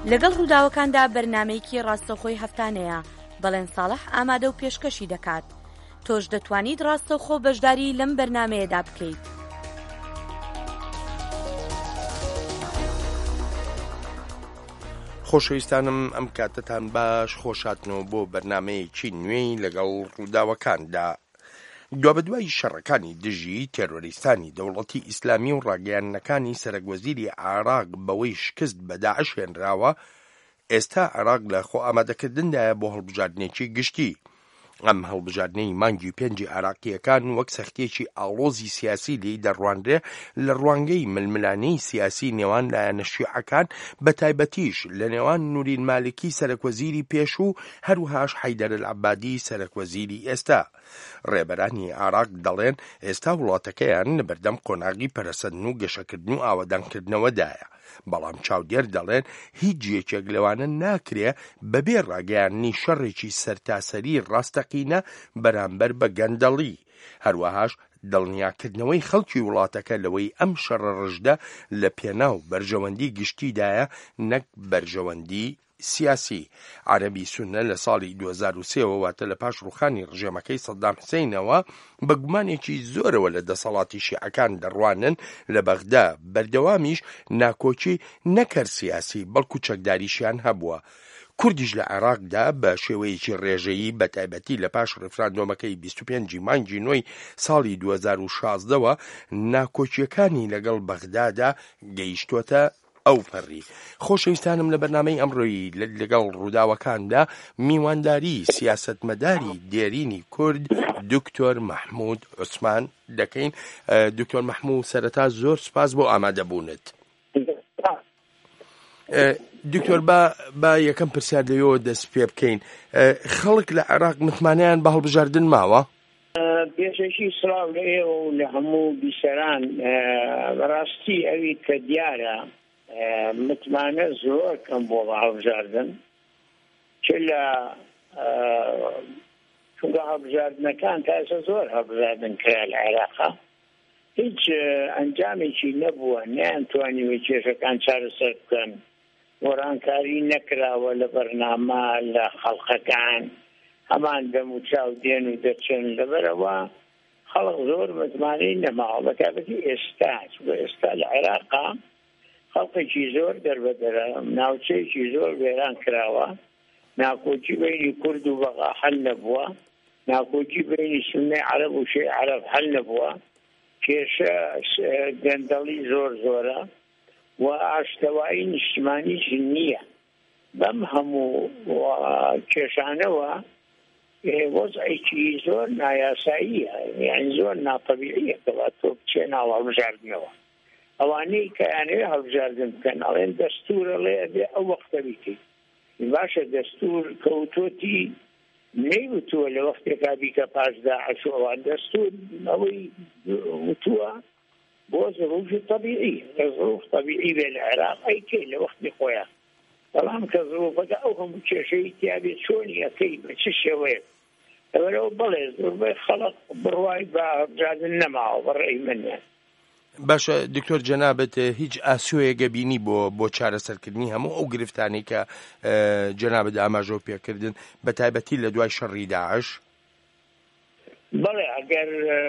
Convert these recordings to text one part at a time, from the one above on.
لەگەڵ ڕووداوەکاندا بەرنامەیەکی ڕاستەوخۆی هەفتانەیە بەڵێن ساڵح ئامادە و پێشکەشی دەکات. تۆش دەتوانیت ڕاستەوخۆ بەشداری لەم بەرنامەیەدا بکەیت. خۆشەویستانم ئەم کاتتان باش خۆشاتنەوە بۆ بەرنامەیەکی نوێی لەگەڵ ڕووداوەکاندا. دوابەدوای شەڕەکانی دژی تێرۆریستانی دەوڵەتی ئیسلامی و ڕاگەیاندنەکانی سەرۆکوەزیری عێراق بەوەی شکست بە داعش هێنراوە، ئێستا عێراق لە خۆ ئامادەکردندایە بۆ هەڵبژاردنێکی گشتی. ئەم هەڵبژاردنەی مانگی پێنجی عێراقیەکان وەک سەختیەکی ئاڵۆزی سیاسی لێی دەڕوانرێ لە ڕوانگەی ململانەی سیاسی نێوان لایەنە شیعەکان، بە تایبەتیش لە نێوان نورین مالکی سەرۆکوەزیری پێش و هەروەهاش حەیدەر العەبادی سەرۆکوەزیری ئێستا. ڕێبەرانی عێراق دەڵێن ئێستا وڵاتەکەیان لە بەردەم قۆناغی پەرەسەندن و گەشەکردن و ئاوەدانکردنەوەدایە، بەڵام چاودێر دەڵێن هیچ یەکێک لەوانە ناکرێ بەبێ ڕاگەیاندنی شەڕێکی سەرتاسەری ڕاستەقینە بەرامبەر بە گەندەڵی. هەروەهاش دڵنیاکردنەوەی خەڵکی وڵاتەکە لەوەی ئەم شەڕە ڕژدە لە پێناو بەرژەوەندی گشتیدایە، نەک بەرژەوەندی سیاسی. عەرەبی سوننە لە ساڵی 2003 واتە لە پاش ڕوخانی ڕژێمەکەی سەدام حوسێنەوە بە گومانێکی زۆرەوە لە دەسەڵاتی شیعەکان دەڕوانن لە بەغدا، بەردەوامیش ناکۆچی نەکەر سیاسی بەڵکو چەکداریشیان هەبووە. کوردیش لە عێراقدا بە شێوەیەکی ڕێژەیی بەتایبەتی لە پاش ڕێفراندۆمەکەی 25 مانگی نۆی ساڵی 2016ەوە ناکۆچیەکانی لەگەڵ بەغدادا گەیشتوتە ئەو پەڕی. خۆشەویستانم لە بەرنامەی ئەمڕۆیی لەگەڵ ڕووداوەکاندا میوانداری سیاسەتمەداری دێرینی کورد دکتۆر مەحموود عوسمان دەکەین. دکتۆر مەحموود، سەرەتا زۆر سپاس بۆ ئامادەبوونت. دکتۆر، با یەکەم پرسیار لەوێەوە دەست پێ بکەین. خەڵک لە عێراق متمانەیان بە هەڵبژاردن ماوە؟ پێشەکی سڵاو لە ئێوە و لە هەموو بیسەران. بەڕاستی ئەوی کە دیارە متمانە زۆر کەم بۆ بە هەڵبژاردن، چ لە چونکە هەڵبژاردنەکان تاسە زۆر هەڵبژاردن کرا لە عێراقا، هیچ ئەنجامێکی نەبووە، نەیانتوانیوە کێشەکان چارەسەر بکەن، وەڕانکاری نەکراوە لە بەرنامە لە خەڵقەکان، هەمان دەم و چاو دێن و دەچن. لەبەرەوە خەڵق زۆر متمانەی نەماوە. بە تایبەتی ئێستا لە عێراقا خەڵقێکی زۆر دەربەدەرە، ناوچەیەکی زۆر وێران کراوە، ناکۆچی بینی کورد و بەغا حەل نەبووە، ناکۆچی بینی سوننی عەرەب و شیعی عەرەب حەل نەبووە، کێشە گەندەڵی زۆر زۆرە و ئاشتەوایی نیشتیمانیش نییە. بەم هەموو کێشانەوە وەزعێکی زۆر نایاساییە، یعنی زۆر ناتەبیعیە کەوا تۆ بچێ ناو هەڵبژاردنەوە. ئەوانەی کە یانەوێ هەڵبژاردن بکەن ئەڵێن دەستوورە لێ ئەبێ ئەو وەختە بیکەیت. باشە دەستوور کەوتۆتی نەیوتووە لە وەختێکا بیکە پاش داعش و ئەوان دەستوور ئەوەی وتووە بۆ ظروف طبیعی، ظروف طبیعی بێ لە عێراق ئەیکەی لە وەختی خۆیان، بەڵام کە ظروفەکە ئەو هەموو کێشەی تیابێت چۆنی ئەەکەی بە چ شێوەیە. لەبەرەوە بەڵێ زۆربەی خەڵق بڕوای بە هەڵبژاردن نەماوە بەڕێی منە. باشە دکتۆر جەنابەت، هیچ ئاسوویەکە بینی بۆ چارەسەرکردنی هەموو ئەو گرفتانەی کە جەنابەت ئاماژە پێکردن بە تایبەتی لە دوای شەڕی داعش؟ بەڵێ ئەگەر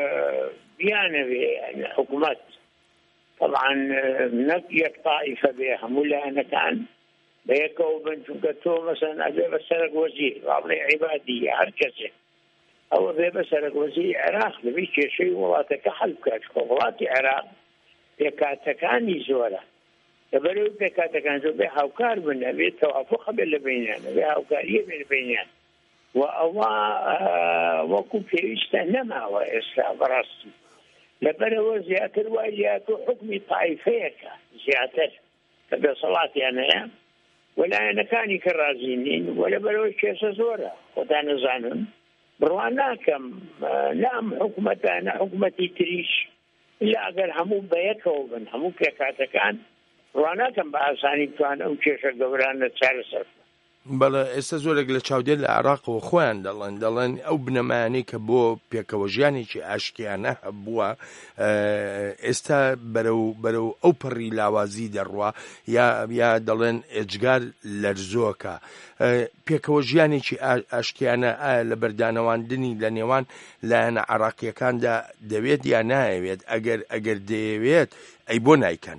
بیانەوێ حکوومەت طبعا نەک یەک تائیفە بێ، هەموو لایەنەکان بەیەکەوە بن، چونکە تۆ مەسەن ئەبێ بە سەرک وەزیر بڵێ عیبادی هەر کەسێک ئەوە بێ بە سەرک وەزیری عێراق لەبێ کێشەی وڵاتەکە حەل بکات. وڵاتی عێراق پێکاتەکانی زۆرە، لەبەرەوە پێکاتەکان زۆر بێ هاوکار بن، ئەبێ تەوافق بێ لە بینیان، ئەبێ هاوکاریە بێ لە بینیان، و ئەوە وەکو پێویستە نەماوە ئێستا بەڕاستی. لەبەرەوە زیاتر وای زیاتر حکمی تائیفەیەکە زیاتر کە دەسەڵاتیان هەیە وەلایەنەکانی کە ڕازی نین، و لەبەرەوە کێشە زۆرە. خۆتان نەزانن بڕوان ناکەم نام حکومەتە نە حکومەتی تریش، ئیلا ئەگەر هەموو بەیەکەوە بن، هەموو پێکاتەکان بڕوان ناکەم بە ئاسانی بتوان ئەو کێشە گەورانە چارەسەر بکەن. بەڵێ ئێستا زۆرێک لە چاودێر لە عێراقەوە خۆیان دەڵێن ئەو بنەمانەی کە بۆ پێکەوە ژیانێکی ئاشتیانە هەبووە ئێستا بەرەو ئەو پڕی لاوازی دەڕوا یا دەڵێن ئێجگار لەرزۆکە پێکەوە ژیانێکی ئاشتیانە ئایا لە بەردانەواندنی لە نێوان لایەنە عێراقیەکاندا دەوێت یا نایەوێت ئەگەر دەیەوێت ئەی بۆ نایکەن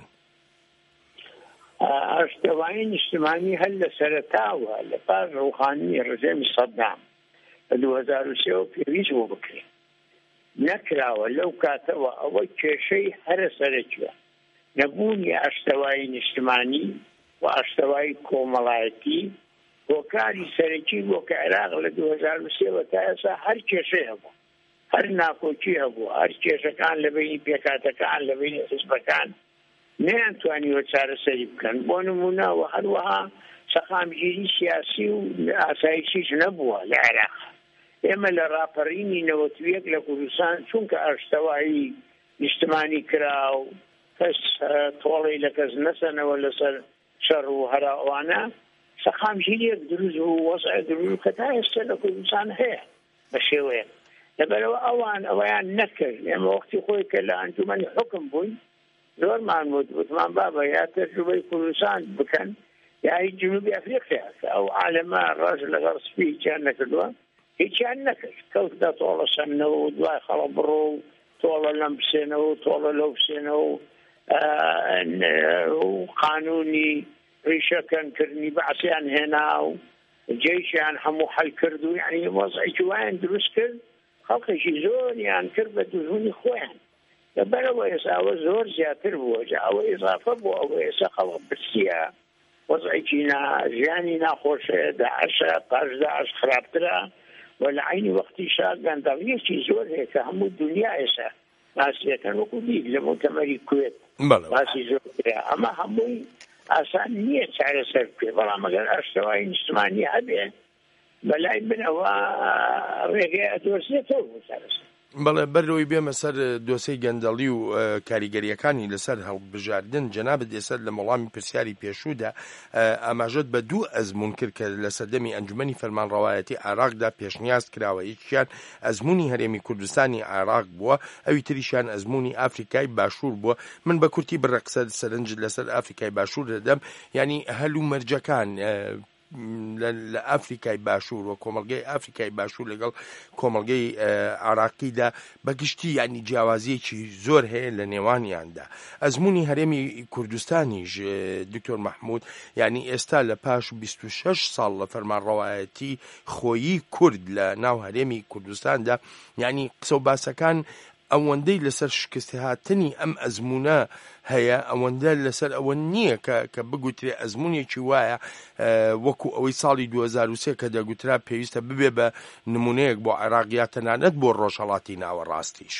ئاشتەوایی نیشتمانی هەر لە سەرەتاوە لە پاش ڕوحانی ڕژێمی سەدام لە 2003 پێویست بۆ بکرێت نەکراوە لەو کاتەوە ئەوە کێشەی هەرە سەرەکیوە نەبوونی ئاشتەوایی نیشتمانی و ئاشتەوایی کۆمەڵایەتی هۆکاری سەرەکی بۆ کە عێراق لە 2003 تا ئێستا هەر کێشەی هەبوو هەر ناکۆکی هەبوو هەر کێشەکان لە بینی پێکاتەکان لە بینی حیزبەکان نەیانتوانیوە چارەسەری بکەن بۆ نمونەوە هەروەها سەخامگیری سیاسی و ئاسایشیش نەبووە لە عێراق ئێمە لە ڕاپەڕینی 91 لە کوردستان چونکە ئاشتەوایی نیشتمانی کرا و کەس تۆڵی لە کەس نەسەنەوە لەسەر شەڕ و هەراوانە سەخامگیریەک دروست و وەزع دروست کە تا ئێستا لە کوردستان هەیە بە شێوەیە لەبەرەوە ئەویان نەکرد ئێمە وەختی خۆی کە لە ئەنجومەنی حکم بووین زۆرمان وتمان بابە یا تەجروبەی کوردستان بکەن یا هیچ جنوبی ئەفریقیا ئەو عالەمە ڕاش لەگەڵ سپی هیچیان نەکردووە هیچیان نەکرد کەوتدا تۆڵە سەنەوە و دوای خەڵە بڕۆ و تۆڵە لەم بسێنەوە و تۆڵە لەو بسێنەوە و قانونی ڕیشەکەنکردنی بەعسیان هێنا و جێیشیان هەموو حەل کرد و یعنی وەزعێکی وایان دروست کرد خەڵکێکی زۆریان کرد بە دوژمنی خۆیان لەبەرەوە ئێساوە زۆر زیاتر بووە ئەوە ئضافە بوو ئەوە ئێستا خەڵک برسیە وەزعێکی ژیانی ناخۆشە داعشە پاش داعش خراپترە و لە عینی وەختیشا گەندەڵیەکی زۆر هەیە کە هەموو دنیا ئێستا باسیەکەن وەکو بیت لە مؤتەمەری کوێت باسی زۆر کرا ئەمە هەمووی ئاسان نییە چارەسەر بکرێت بەڵام ئەگەر ئاشتەوایی نیشتمانی هەبێ بەلای بنەوە ڕێگەی ئەدۆزێتەوە بۆ چارەسەر بەڵێ بەرەوەی بێمە سەر دۆسەی گەندەڵی و کاریگەریەکانی لەسەر هەڵبژاردن جەنابەت ئێستا لە وەڵامی پرسیاری پێشوودا ئاماژەت بە دوو ئەزمون کرد کە لە سەردەمی ئەنجومەنی فەرمانڕەوایەتی عێراقدا پێشنیاز کراوە یەکیان ئەزموونی هەرێمی کوردستانی عێراق بووە ئەوی تریشیان ئەزموونی ئافریکای باشوور بووە من بە کورتی بڕەقسە سەرنج لەسەر ئافریکای باشوور دەدەم ینی هەلوو مەرجەکان لە ئافریکای باشوور و کۆمەڵگەی ئافریکای باشوور لەگەڵ کۆمەڵگەی عێراقیدا بەگشتی ینی جیاوازیەکی زۆر هەیە لە نێوانیاندا ئەزموونی هەرێمی کوردستانیش دکتۆر مەحموود ینی ئێستا لە پاش 26 ساڵ لە فەرمانڕەوایەتی خۆیی کورد لە ناو هەرێمی کوردستاندا ینی قسە و باسەکان ئەوەندەی لەسەر شکست هاتنی ئەم ئەزمونە هەیە ئەوەندە لەسەر ئەوە نییە کە بگوترێ ئەزمونێکی وایە وەکو ئەوەی ساڵی 2003 کە دەگوترا پێویستە ببێ بە نمونەیەک بۆ عێراقیا تەنانەت بۆ ڕۆژهەڵاتی ناوەڕاستیش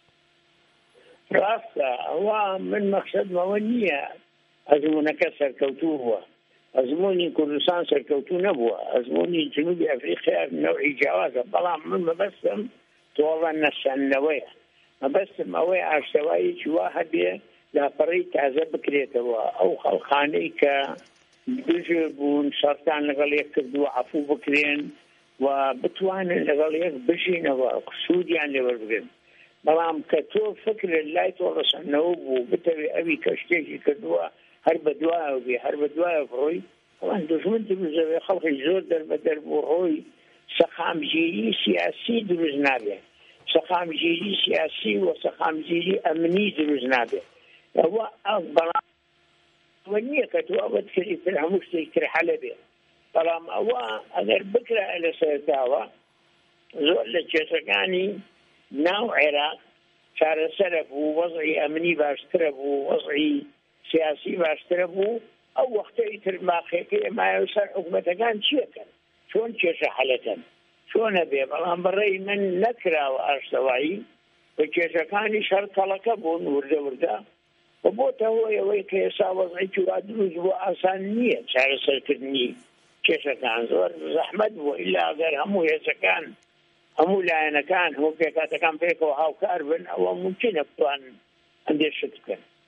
ڕاستە ئەوە من مەقسەدمەوە نییە ئەزمونەکە سەرکەوتوو بووە ئەزموونی کوردستان سەرکەوتوو نەبووە ئەزموونی جنوبی ئەفریقیا نەوعی جیاوازە بەڵام من مەبەستم تۆڵە نەسەنەوەیە مەبەستم ئەوەی ئاشتەواییی وا هەبێ لاپەڕەی تازە بکرێتەوە ئەو خەڵخانەی کە دژێ بوون شەڕتان لەگەڵ یەک کردووە عەفوو بکرێن و بتوانن لەگەڵ یەک بژینەوە سوودیان لێوەربگرن بەڵام کە تۆ فکرت لای تۆڵەسەنەوە بوو بتەوێ ئەوی کە شتێکی کردووە هەر بە دوایە بێ هەر بە دوایە بڕۆی ئەوان دژمن دروزەوێ خەڵکی زۆر دەربەدەر بوو ڕۆی سەخامگیری سیاسی دروست نابێت سەخامگیری سیاسی و سەخامگیری ئەمنی دروست نابێت ئەوە بەڵام ئەوە نییە کە تۆ ئەوەت کردی تر هەموو شتێک تر حەلە بێت بەڵام ئەوە ئەگەر بکرا لە سەرتاوە زۆر لە کێشەکانی ناو عێراق چارەسەرە بوو وەزعی ئەمنی باشترە بوو وەزعی سیاسی باشترە بوو ئەو وەختەی تر ماخێکە ئێمایە سەر حکومەتەکان چیەکەن چۆن کێشە حەلەکەن چۆنە بێ بەڵام بەڕێی من نەکراوە ئاشتەوایی بە کێشەکانی شەڕ تەڵەکە بوون وردە وردە و بۆتەوە ئەوەی کە ئێستا وەزعێکی وا دروست بوو ئاسان نییە چارەسەرکردنی کێشەکان زۆر زەحمەت بووە ئیلا ئەگەر هەموو هێزەکان هەموو لایەنەکان هەموو پێکاتەکان پێکەوە هاوکار بن ئەوە ممکنە بتوانن ئەندێشت بکەن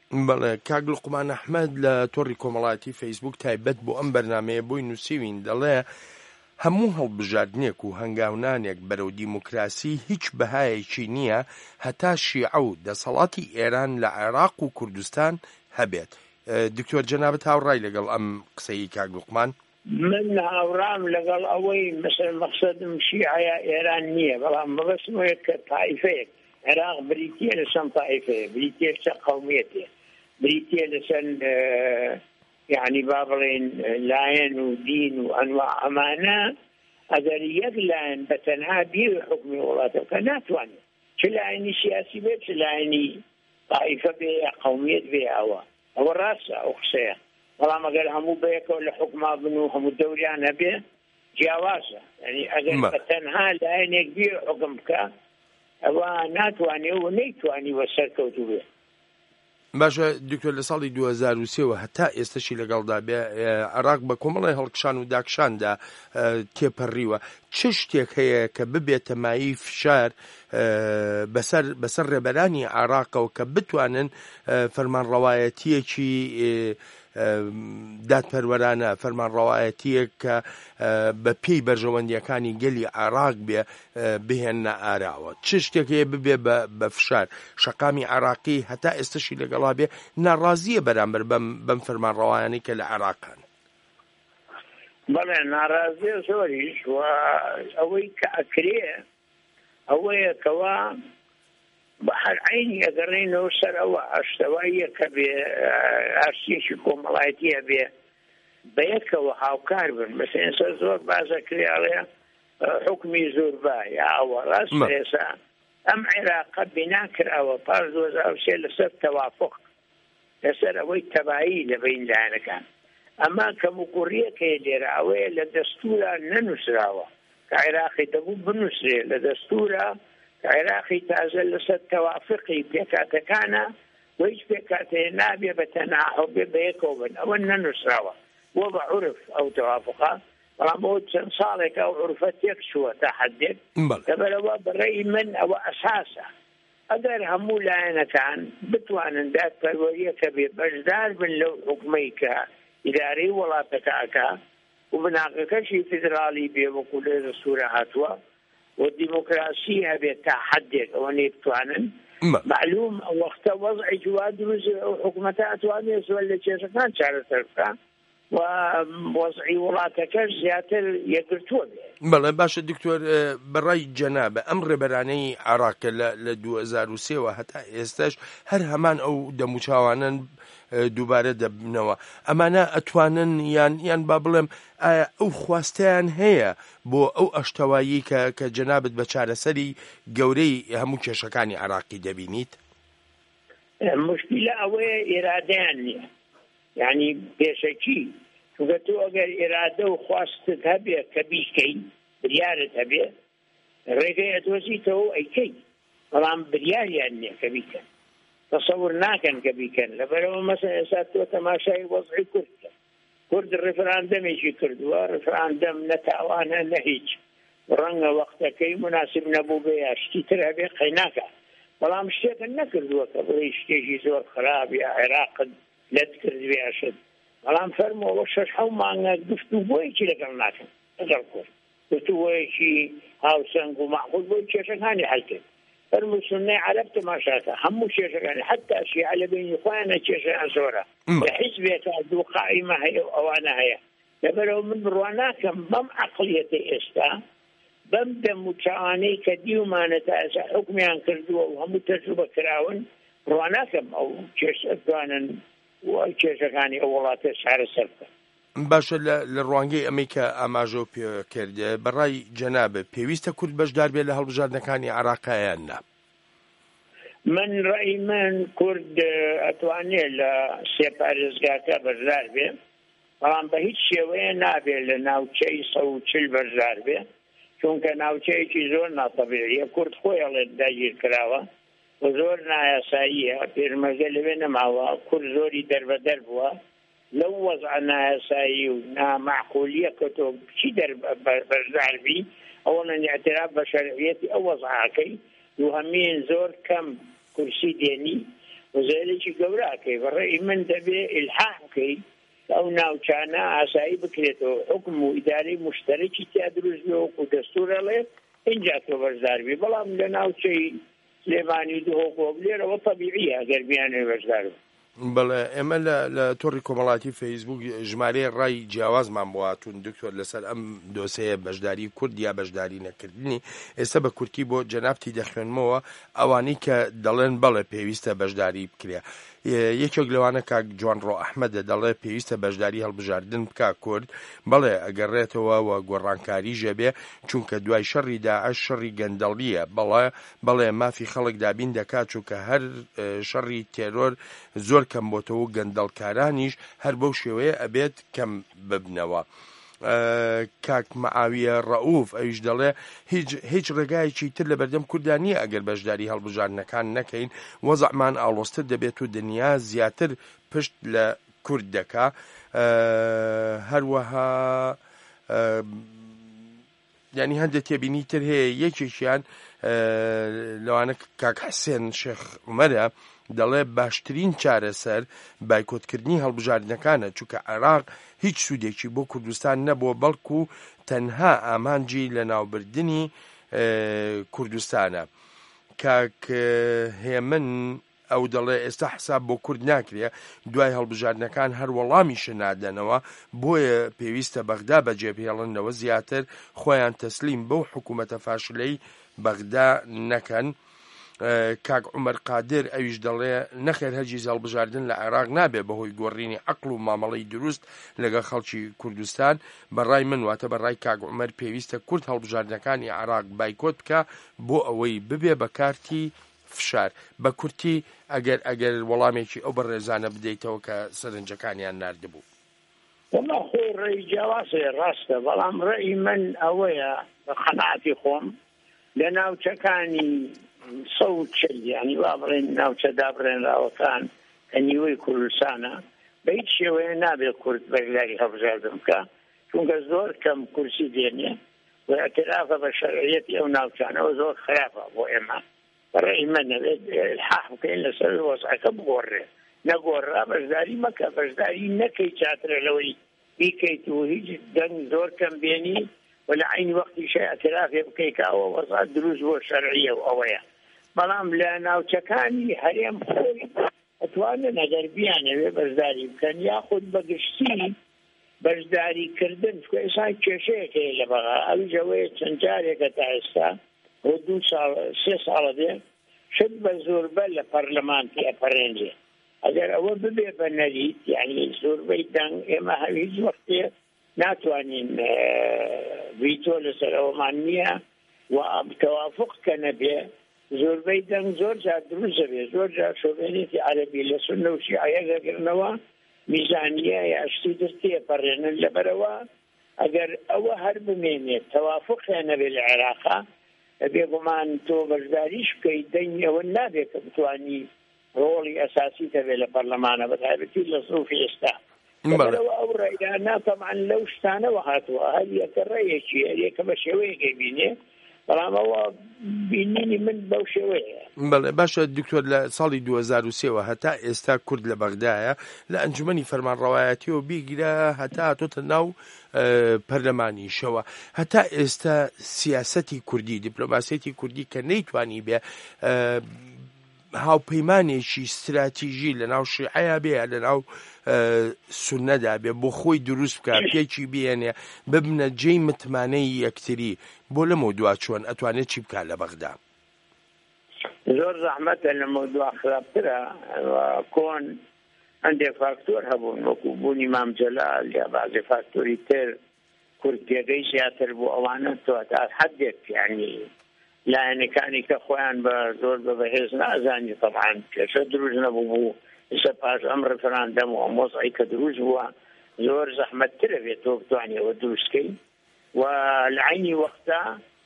بەڵێ کاک لوقمان ئەحمەد لە تۆڕی کۆمەڵایەتی فەیسبوک تایبەت بۆ ئەم بەرنامەیە بۆی نووسیوین دەڵێ هەموو هەڵبژاردنێک و هەنگاونانێک بەرەو دیموکراسی هیچ بەهایەکی نییە هەتا شیعە و دەسەڵاتی ئێران لە عێراق و کوردستان هەبێت. دکتۆر جەنابەت هاوڕای لەگەڵ ئەم قسەی کاک لوقمان؟ من هاوڕام لەگەڵ ئەوەی مثل مەقسەدم شیعە ئێران نییە، بەڵام بەبەستمەوەیە کە تایفەیەک عێراق بریتیە لە چەند تایفەیە، بریتیە چەند قەومیەتێ، بریتیە لە چەند یعنی با بڵێن لایەن و دین و ئەنواع ئەمانە ئەگەر یەک لایەن بەتەنها بیوێ حکمی وڵاتەکە ناتوانێت چ لایەنی سیاسی بێت چ لایەنی تایفە بێ یا قەومیەت بێ. ئەوە ڕاستە ئەو قسەیە، بەڵام ئەگەر هەموو بەیەکەوە لە حکما بن و هەموو دەوریان هەبێ جیاوازە، یعنی ئەگەر بەتەنها لایەنێک بیوێ حکم بکە ئەوە ناتوانێ و نەیتوانی وە سەرکەوتوو بێ. باشە دکتۆر، لە ساڵی 2023 هەتا ئێستاشی لەگەڵدا بێ عێراق بە کۆمەڵی هەڵکشان و داکشاندا تێپەڕیوە، چ شتێک هەیە کە ببێتە مایی فشار بەسەر ڕێبەرانی عێراقەوە کە بتوانن فەرمانڕەوایەتیەکی دادپەروەرانە، فەرمانڕەوایەتیەک کە بە پێی بەرژەوەندیەکانی گەلی عێراق بێ بهێنە ئاراوە؟ چ شتێک هەیە ببێ بە فشار؟ شەقامی عێراقی هەتا ئێستاشی لەگەڵا بێ ناڕازیە بەرامبەر بەم فەرمانڕەوایانەی کە لە عێراقان. بەڵێ ناڕازیە زۆریش، و ئەوەی کە ئەکرێ ئەوەیە کەوا بە هەر عینی ئەگەڕێنەوە سەر ئەوە ئاشتەواییە کە بێ ئاشتێکی کۆمەڵایەتیە بێ بەیەکەوە هاوکار بن. مەسەڵەن ئێستا زۆر بازەکرێڵەیە حکمی زۆربا یا ئەوە ڕاست ئێستا ئەم عێراقە بنا کراوە پاش 2023 لەسەر تەوافق، لەسەر ئەوەی تەبایی لە بین لایەنەکان. ئەما کەموکوڕیەکەی لێرە ئەوەیە لە دەستورە نەنووسراوە کە عێراقی دەبوو بنووسرێ لە دەستورە عێراقی تازە لەسەر تەوافقی پێکاتەکانە و هیچ پێکاتەیە نابێ بەتەنها هەڵبێ بەیەکەوە بن، ئەوە نەنووسراوە بۆ بە عورف ئەو تەوافقە، بەڵام بۆ چەند ساڵێک ئەو عورفە تێک چووە تا حەدێک. لەبەرەوە بەڕێی من ئەوە ئەساسە ئەگەر هەموو لایەنەکان بتوانن دادپەروەریەکە بێ بەشدار بن لەو حکومەی کە ئیدارەی وڵاتەکە ئەکا و بناغەکەشی فیدرالی بێ وەکو لێ دەستورە هاتووە و دیموکراسی هەبێت تا حەدێک ئەوە نێتوانن معلوم وەختە وەضعی جوا دروست ئەو حکومەتە ئەتوانێت زۆر لە کێشەکان چارەسەر بکە و وەضعی وڵاتەکەش زیاتر یەکگرتووە بێ. بەڵێ باشە دکتۆر، بەڕای جەنابە ئەم ڕێبەرانەی عێراقە لە 2023 هەتا ئێستاش هەر هەمان ئەو دەموچاوانن دووبارە دەبنەوە، ئەمانە ئەتوانن یان با بڵێم ئایا ئەو خواستیان هەیە بۆ ئەو ئەشتەوایی کە جەنابەت بە چارەسەری گەورەی هەموو کێشەکانی عێراقی دەبینیت؟ مشکلە ئەوەیە ئێرادەیان نییە، یعنی پێشەکی چونکە تۆ ئەگەر ئێرادە و خواستت هەبێ کە بیکەی بریارت هەبێ ڕێگەی ئەدۆزیتەوە ئەیکەی، بەڵام بریاریان نییە کە بیکەن، تەسەور ناکەن کە بیکەن. لەبەرەوە مەسەڵەن ئێستا تۆ تەماشای وەضعی کورد کورد ڕێفراندەمێکی کردووە، ڕێفراندەم نەتاوانە نە هیچ، ڕەنگە وەختەکەی مناسب نەبوو بێ یا شتی تر هەبێ قەیناکە، بەڵام شتێکن نەکردووە کە بڵێ شتێکی زۆر خراپ یا عێراقت لەت کردوێ ئەشت، بەڵام فەرمەوە 6-7 مانگە گفتوگۆیەکی لەگەڵ ناکەن لەگەڵ کورد، گفتوگۆیەکی هاوسەنگ و معقول بۆی کێشەکانی حەل کرد. فەرموو سوننەی عەرەب تەماشاکە هەموو کێشەکانی حتا شیعە لە بینی خۆیانە کێشەیان زۆرە، لە حیزبێکە دوو قائیمە هەیە و ئەوانە هەیە. لەبەرەوە من بڕوا ناکەم بەم عەقڵیەتە ئێستا بەم دەموچاوانەی کە دیومانە تا ئێستا حکمیان کردووە و هەموو تەجروبە کراون بڕوا ناکەم ئەو کێشە بتوانن و کێشەکانی ئەو وڵاتە چارەسەر بکەن. باشە لە ڕوانگەی ئەمەی کە ئاماژە و پێکردێ بەڕای جەنابە پێویستە کورد بەشدار بێت لە هەڵبژاردنەکانی عێراقیان نا؟ من ڕای من کورد ئەتوانێت لە سێ پارێزگاکە بەشدار بێ، بەڵام بە هیچ شێوەیە نابێت لە ناوچەی 140 بەشدار بێ، چونکە ناوچەیەکی زۆر ناتەبیعیە. کورد خۆیڵێت داگیر کراوە و زۆر نایاساییە، پێشمەرگە لەوێ نەماوە، کورد زۆری دەربەدەر بووە لەو وەضع نایاسایی و نامعقولیە کە تۆ بچی بەشداربی ئەوەن اعتراف بە شەرعیەتی ئەو وەضعەکەی دووهەمین زۆر کەم کورسی دێنی و وزێلێکی گەوراکەی بەڕێی من دەبێ ئیلحاح بکەی ئەو ناوچانە ئاسایی بکرێتەوە حکم و ئیدارەی مشتەرەکی تیا دروست بێ وەکو دەستوورەڵێ اینجا تۆ بەشدار بی بەڵام لە ناوچەی سلێمانی دوهۆکۆ لێرەوە تەبیعیە ئەگەر بیانێ بەشدار بن. بەڵێ ئێمە لە تۆڕی کۆمەڵاتی فەیسبوک ژمارەی ڕای جیاوازمان بۆ هاتوون دکتۆر لەسەر ئەم دۆسەیە بەشداری کورد یا بەشداری نەکردنی. ئێستا بە کورتی بۆ جەنابتی دەخوێنمەوە ئەوانەی کە دەڵێن بەڵێ پێویستە بەشداری بکرێ. یەکێک لەوانە کاک جوانڕۆ ئەحمەدە دەڵێ پێویستە بەشداری هەڵبژاردن بکا کورد بەڵێ ئەگەڕێتەوە و گۆڕانکاری ژەبێ چونکە دوای شەڕی داعش شەڕی گەندەڵیە بەڵێ مافی خەڵک دابین دەکات چونکە هەر شەڕی تێرۆر زۆر کەم بۆتەوە گەندەڵکارانیش هەر بەو شێوەیە ئەبێت کەم ببنەوە. کاک مەعاویە ڕەئوف ئەویش دەڵێ هیچ ڕێگایەکی تر لە بەردەم کوردان نییە ئەگەر بەشداری هەڵبژاردنەکان نەکەین وەزعمان ئاڵۆزتر دەبێت و دنیا زیاتر پشت لە کورد دەکا. هەروەها ینی هەندێک تێبینی تر هەیە یەکێکیان لەوانە کاک حسێن شێخ عومەرە دەڵێ باشترین چارەسەر بایکۆتکردنی هەڵبژاردنەکانە چونکە عێراق هیچ سوودێکی بۆ کوردستان نەبووە بەڵکو تەنها ئامانجی لە ناوبردنی کوردستانە. کاک هێمن ئەو دەڵێ ئێستا حساب بۆ کورد ناکرێ دوای هەڵبژاردنەکان هەر وەڵامیشە نادەنەوە بۆیە پێویستە بەغدا بەجێبهێڵنەوە زیاتر خۆیان تەسلیم بەو حکوومەتە فاشلەی بەغدا نەکەن. کاک عومەر قادر ئەویش دەڵێ نەخێر هەرگیز هەڵبژاردن لە عێراق نابێ بەهۆی گۆڕینی عەقڵ و مامەڵەی دروست لەگەڵ خەڵکی کوردستان. بەڕای من واتە بەڕای کاک عومەر پێویستە کورد هەڵبژاردنەکانی عێراق بایکۆت بکە بۆ ئەوەی ببێ بە کارتی فشار بە کورتی ئەگەر وەڵامێکی ئەو بەڕێزانە بدەیتەوە کە سەرنجەکانیان ناردبوو. وەڵا خۆی ڕێی جیاوازێ ڕاستە بەڵام ڕێی من ئەوەیە بە قەناعەتی خۆم لە ناوچەکانی سەوت ینی وا بڕێن ناوچە دابڕێنراوەکان کە نیوەی کوردستانە بە هیچ شێوەیە نابێت کورد بەشداری هەڵبژاردن بکە چونکە زۆر کەم کورسی دێنێ و ئەترافە بە شەرعیەتی ئەو ناوچانەوە زۆر خراپە بۆ ئێمە. بەڕێی من نەبێت ئیلحاح بکەین لەسەر وەزعەکە بگۆڕێ نەگۆڕا بەشداری مەکە بەشداری نەکەی چاترە لەوەی بیکەیت و هیچ دەنگ زۆر کەم بێنی و لە عین وەختیشە ئەترافێ بکەی کە ئەوە وەزع دروست بۆ شەرعیە و ئەوەیە. بەڵام لە ناوچەکانی هەرێم خۆی ئەتوانن ئەگەر بیانەوێ بەشداری بکەن یاخود بەگشتی بەشداریکردن ئێستا کێشەیەک هەیە لە بەغا ئەویژەوەی چەند جارێکە تا ئێستا بۆ 2 ساڵە بێ شت بە زۆربە لە پەرلەمانتی ئەپەڕێنجێ ئەگەر ئەوە ببێ بە نەریت یعنی زۆربەی دەنگ ئێمە هیچ وەختێ ناتوانین ڤیتۆ لەسەر ئەوەمان نییە و تەوافق کە نەبێ زۆربەی دەنگ زۆر جار دروست دەبێ زۆر جار شۆڤێنێتی عەرەبی لە سونە و شیعە دەگرنەوە میزانیە یا شتی درتیە پەڕێنن لەبەرەوە ئەگەر ئەوە هەر بمێنێت تەوافقیان نەبێ لە عێراقا بێگومان تۆ بەشداریش بکەیت دەنگی ئەوە نابێت کە بتوانی ڕۆڵی ئەساسی تەبێ لە پەرلەمانە بەتایبەتی لە سوفی ئێستا ئەو ڕێگانە تەمان لەو شتانەوە هاتووە هەر یەکە ڕێیەکی یەکە بە شێوەیەکی بینێ بەڵام ئەوە بینینی من بەو شێوەیە. بەڵێ باشە دکتۆر لە ساڵی 2023 هەتا ئێستا کورد لە بەغدایە لە ئەنجومەنی فەرمانڕەوایەتیەوە بیگرە هەتا هاتۆتە ناو پەرلەمانیشەوە هەتا ئێستا سیاسەتی کوردی دیپلۆماسیەتی کوردی کە نەیتوانی بێ هاوپەیمانێکی استراتیژی لە ناو شیعەیە بێ لە ناو سونەدا بێ بۆ خۆی دروست بکە پێکی بێنێ ببنە جێی متمانەی یەکتری بۆ لە مۆدووا چۆن ئەتوانێت چی بکات لە بەغدا؟ زۆر زەحمەتە لە مۆدووا خراپترە کۆن هەندێک فاکتۆر هەبوون وەکو بوونی مام جەلال یا بەعزێ فاکتۆری تر کورد پێگەی زیاتر بۆ ئەوانە تۆ تا حەدێک یعنی لایەنەکانی کە خۆیان بە زۆر بەهێز نازانی تەبعاً کێشە دروست نەبوو بوو ئێستا پاش ئەم ڕفرەندەم و ئەم وەزعی کە دروست بووە زۆر زەحمەتترە بێت تۆ بتوانیەوە دروستکەی و لە عینی وەختا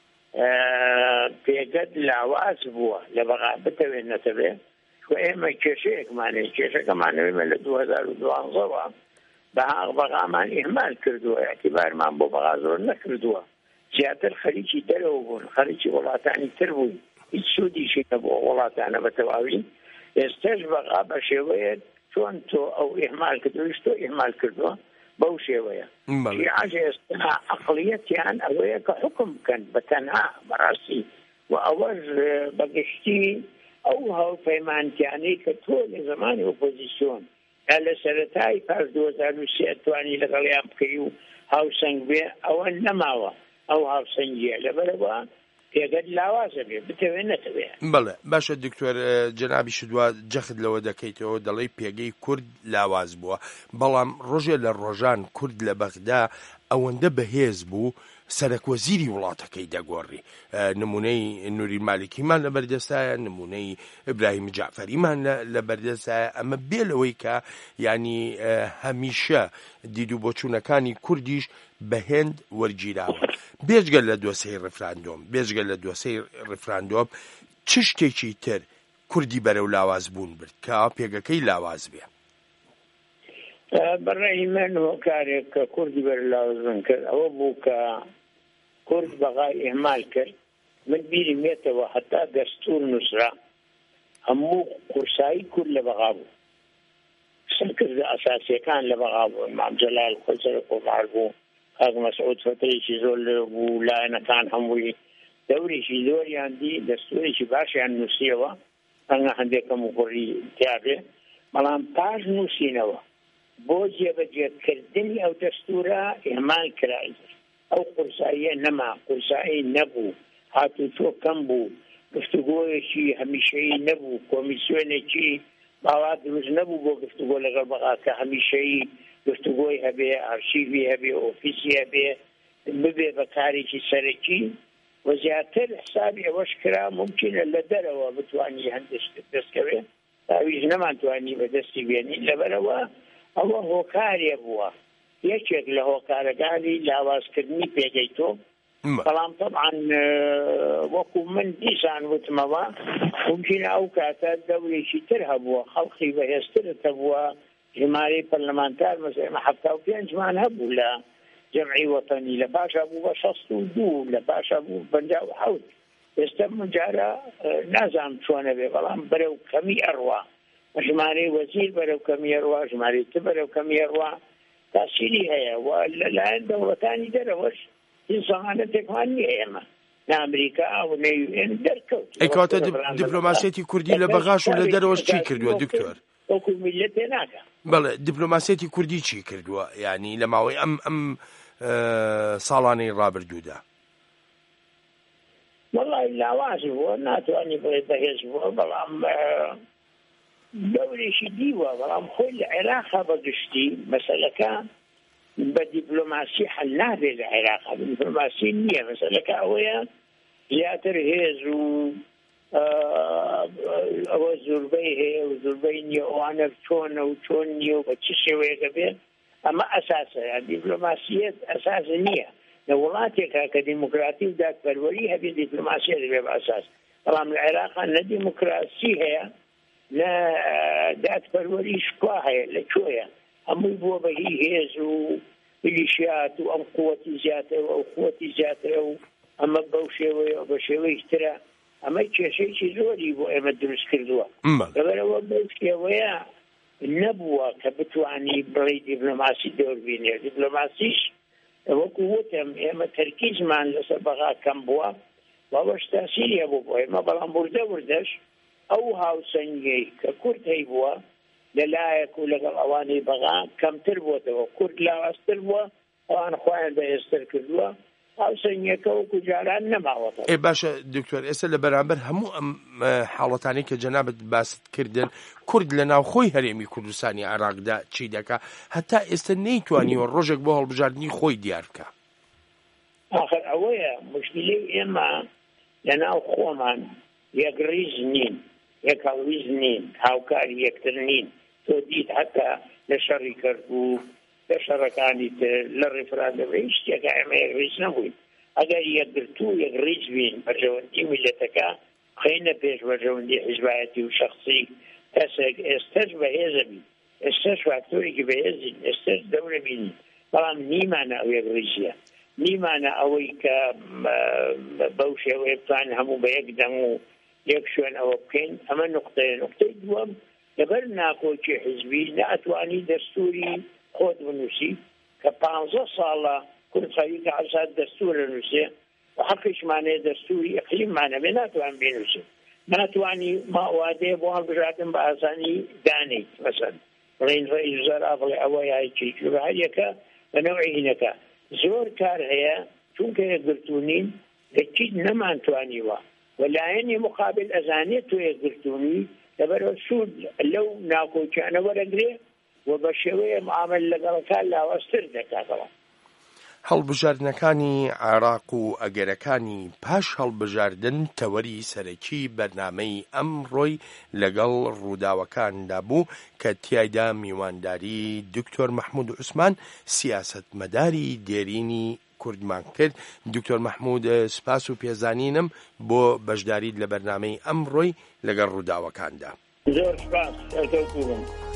پێگەت لاواز بووە لە بەغا بتەوێت نەتەوێت و ئێمە کێشەیەکمانەیە کێشەکەمانەوێمە لە 2012ەوە بەغامان ئیهمال کردووە ئەتیبارمان بۆ بەغا زۆر نەکردووە زیاتر خەریکی دەرەوە بوون خەریکی وڵاتانی تر بوون هیچ سوودیشی نەبووە وڵاتانە بە تەواوی ئێستش بەغا بە شێوەیە چۆن تۆ ئەو ئێمال کردویش تۆ ئێمال کردووە بەو شێوەیە شیعەش ئێستا عەقڵیەتیان ئەوەیە کە حکم بکەن بە تەنها بەڕاستی و ئەوەش بەگشتی ئەو هەڵپەیمانتیانەی کە تۆ لە زمانی ئۆپۆزیسیۆن یا لە سەرەتای پاش 2023 توانی لەگەڵیان بکەی و هاوسەنگ بێ ئەوە نەماوە ئەو هاوسەنگیە لەبەرەوە پێگەت لاوازە بێ بتەوێ نەتەوێ. بەڵێ باشە دکتۆر جەنابی شدووە جەخت لەوە دەکەیتەوە دەڵێ پێگەی کورد لاواز بووە بەڵام ڕۆژێ لە ڕۆژان کورد لە بەغدا ئەوەندە بەهێز بوو سەرەکوەزیری وڵاتەکەی دەگۆڕی نمونەی نووری مالیکیمان لە بەردەستایە نمونەی ئیبراهیم جعفەریمان لە بەردەستایە ئەمە بێ لەوەی کە ینی هەمیشە دید و بۆچوونەکانی کوردیش بەهێند وەرگیراوە بێجگەل لە دۆسەی ڕفراندۆم چ شتێکی تر کوردی بەرەو لاواز بوون برد کە پێگەکەی لاواز بێ. بەڕێی من هۆکارێک کە کوردی بەرەو لاواز بوون کرد ئەوە بوو کە کورد بەغای ئێمال کرد من بیری مێتەوە هەتا دەستور نووسرا هەموو قورسایی کورد لە بەغا بوو سەرکردە ئەساسیەکان لە بەغا بوو مام جەلال خۆی سەرۆک کۆمار بوو کاک مەسعود فەترێکی زۆر لێرە بوو لایەنەکان هەمووی دەورێکی زۆریان دی دەستورێکی باشیان نووسیەوە ئەنگە هەندێکم و کوڕی تیاابێ بەڵام پاش نووسینەوە بۆ جێبەجێکردنی ئەو دەستورە ئێمال کرای ئەو قورساییە نەما قورسایی نەبوو هاتوچۆ کەم بوو گفتوگۆیەکی هەمیشەیی نەبوو کۆمیسیۆنێکی باوا دروست نەبوو بۆ گفتوگۆ لەگەڵ بەغا کە هەمیشەیی گفتوگۆی هەبێ ئارشیڤی هەبێ ئۆفیسی هەبێ ببێ بە کارێکی سەرەکی و زیاتر حسابی ئەوەش کرا ممکنە لە دەرەوە بتوانی هەندێک دەستکەوێ تاویش نەمانتوانی بەدەستی بێنی لەبەرەوە ئەوە هۆکارێ بووە یەکێک لە هۆکارەکانی لاوازکردنی پێگەی تۆ بەڵام طبعا وەکو من دیسان وتمەوە ممکنە ئەو کاتە دەورێکی تر هەبووە خەڵقی بەهێزترت هەبووە ژمارەی پەرلەمانتار مەسەڵەن 75مان هەبوو لە جەمعی وەتەنی لە پاشا بوو بە 62 لە پاشا بوو 57 ئێستا منجارە نازانم چۆنە بێ بەڵام بەرەو کەمی ئەڕوا ژمارەی وەزیر بەرەو کەمی ئەڕوا ژمارەی تر بەرەو کەمی ئەڕوا تاسیری هەیە و لەلایەن دەوڵەتانی دەرەوەش هیچ زەمانەتێکمان نییە ئێمە لە ئەمریکا و لە UN دەرکەوت ئەیکاتە دیپلۆماسیەتی کوردی لە بەغاش و لە دەرەوەش چی کردووە دکتۆر؟ وەکو میلەت پێ ناکە. بەڵێ دیپلۆماسیەتی کوردی چی کردووە یعنی لە ماوەی ئەم ساڵانەی ڕابردوودا؟ وەڵی لاواز بووە ناتوانانی بڵێ بەهێز بووە بەڵام دەورێکی دیوە بەڵام خۆی لە عێراقا بەگشتی مەسەلەکە بە دیپلۆماسی حەل نابێت لە عێراقا دیپلۆماسی نییە مەسەلەکە ئەوەیە زیاتر هێز و ئەوە زوربەی هەیە و زوربەی نییە ئەوانە چۆنە و چۆن نییە و بە چ شێوەیەکە بێت ئەمە ئەساسە دیپلۆماسیەت ئەساسە نییە لە وڵاتێکا کە دیموکراتی و دادپەروەری هەبێ دیپلۆماسیە دەبێت بە ئەساس بەڵام لە عێراقا نە دیموکراسی هەیە لە دادپەروەریش کوا هەیە لەکوێیە هەمووی بووە بە هی هێز و میلیشیات و ئەم قووەتی زیاتر و ئەو قووەتی زیاترە و ئەمە بەو شێوەیە بە شێوەیەکی ترە ئەمە کێشەیەکی زۆری بۆ ئێمە دروست کردووە لەبەرەوە بەو شێوەیە نەبووە کە بتوانی بڵێ دیپلۆماسی دەوربینێ دیپلۆماسیش وەکو وتم ئێمە تەرکیزمان لەسەر بەغا کەم بووە وەوەش تاسیری هەبوو بۆ ئێمە بەڵام وردەش ئەو هاوسەنگەی کە کورد هەی بووە لەلایەک و لەگەڵ ئەوانەی بەغا کەمتر بووەتەوە کورد لاوازتر بووە ئەوان خۆیان بەهێزتر کردووە هاوسەنگەکە وەکو جاران نەماوەتەوە. باشە دکتۆر ئێستا لە بەرامبەر هەموو ئەم حاڵەتانی کە جەنابەت باست کردن کورد لە ناوخۆی هەرێمی کوردستانی عێراقدا چی دەکا هەتا ئێستا نەیتوانیوە ڕۆژێک بۆ هەڵبژاردننی خۆی دیار بکە. ئاخر ئەوەیە مشکلەی ئێمە لە ناو خۆمان یەکڕیز نین یەک هەڵویز نین هاوکاری یەکتر نین تۆ دیت حتا لە شەڕی کرد و لە شەڕەکانی تر لە ڕێفراندەمە هیچ شتێکە ئێمە یەکڕیز نەبووین ئەگەر یەکگرتوو یەکڕیز بین بەرژەوەندی میلەتەکە خەینە پێش بەرژەوەندی حیزبایەتی و شەخصی کەسێک ئێستش بەهێزە بین ئێستش فاکتۆرێکی بەهێزین ئێستش دەورە بینین بەڵام نیمانە ئەو یەکڕیزیە نیمانە ئەوەی کە بەو شێوەیە بتوان هەموو بە یەک دەنگ و یەک شوێن ئەوە بکەین. ئەمە نقطەیە. نقطەی دووەم لەبەر ناکۆچی حزبی ناتوانی دەستوری خۆت بنووسی کە 15 ساڵە کورد خەلیفە حەسەن دەستورە نووسێ و حەقیشمانەیە دەستوری ئیقلیممانە بێ ناتوان بینووسێ، ناتوانی ماوادەیە بۆ هەڵ بژاتن بە ئاسانی دانیت مەسەن بڵین ڕئیس وزەرا بڵێ ئەوە یاکی هەر یەکە بە نەوعی هینەکە زۆر کار هەیە چونکە یەکگرتوونین لەچیت نەمانتوانیوە وەلایەنی مقابل ئەزانێت تۆ یەکگرتوونی لەبەرەوە سوود لەو ناکۆچیانە وەرەگرێ و بە شێوەیە معامل لەگەڵەکان لاوەستر دەکاتەوە. هەڵبژاردنەکانی عێراق و ئەگەرەکانی پاش هەڵبژاردن تەوەری سەرەکی بەرنامەی ئەمڕۆی لەگەڵ ڕووداوەکاندا بوو کە تیایدا میوانداری دکتۆر مەحموود عوسمان سیاسەتمەداری دێرینی کوردمان کرد. دکتۆر مەحموود سپاس و پێزانینم بۆ بەشداریت لە بەرنامەی ئەمڕۆی لەگەڵ ڕووداوەکاندا. زۆر سپاس.